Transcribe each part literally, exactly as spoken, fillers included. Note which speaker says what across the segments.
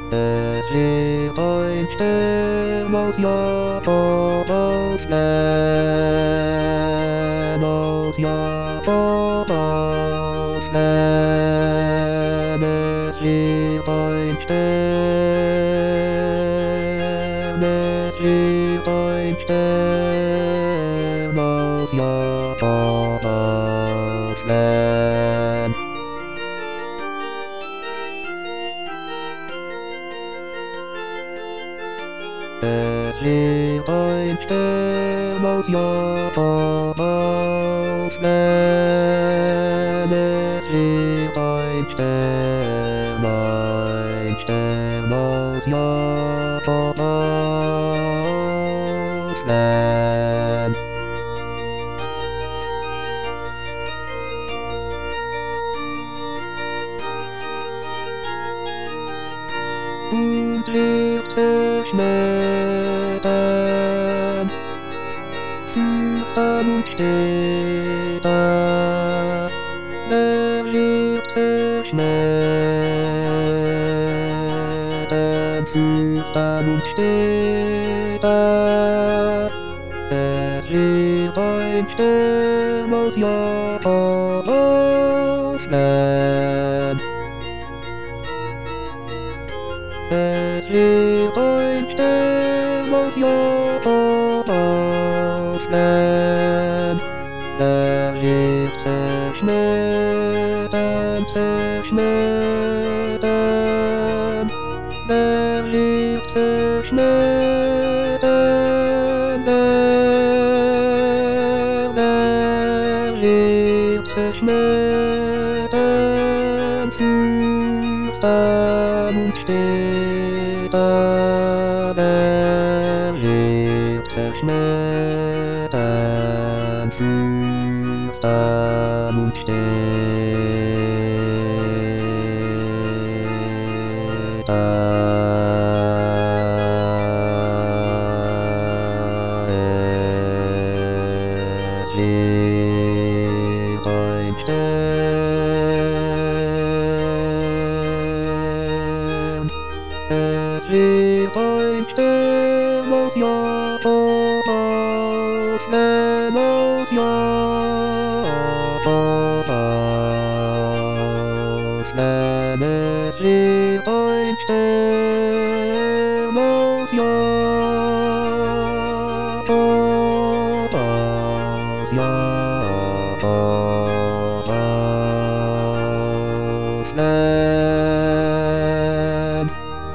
Speaker 1: Es wird ein Stern aus Japan aufstehen, aus Japan aufstehen. Es wird ein Stern, es wird ein Stern aus Japan aufstehen. Es wird ein Stern aus Japan aufstehen. Es wird ein Stern, ein Stern aus Japan aufstehen. Und wird zerschmettern, Fürsten und Städte, er wird zerschmettern, Fürsten und Städte. Es wird ein Stern aus Japan aufstehen. Es wird ein Stern aus Japan aufstehen. Er wird zerschmettern, zerschmettern. Er wird zerschmettern, er, er wird zerschmettern, Fürsten und Städte, er wird zerschmettern, Fürsten und Es wird ein Stern. Es wird ein Stern aus Japan aufstehen, aus Japan aufstehen. Es wird ein Stern aus Japan, aus Japan aufstehen.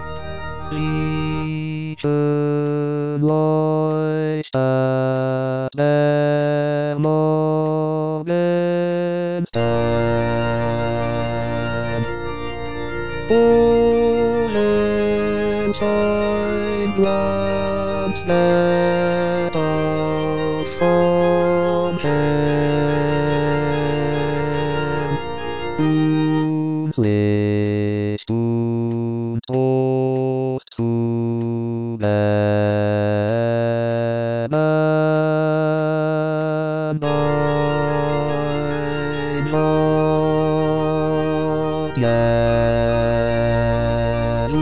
Speaker 1: Riechen leuchtet der Morgenstern. Ohrenschein glanzlet auf vom Herrn. Uns Licht und Trost zu nennen. Ein Wort Jesu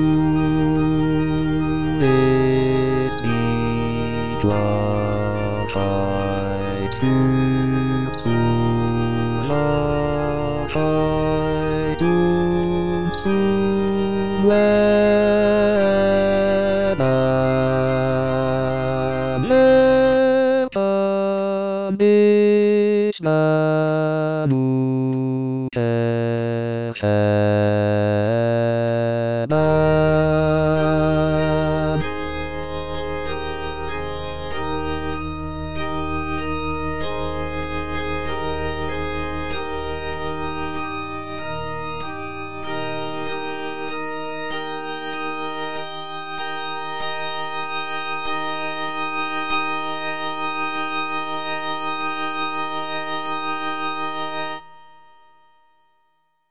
Speaker 1: ist die Klarheit führt zu Klarheit und zum Leben. Leben ich lerne,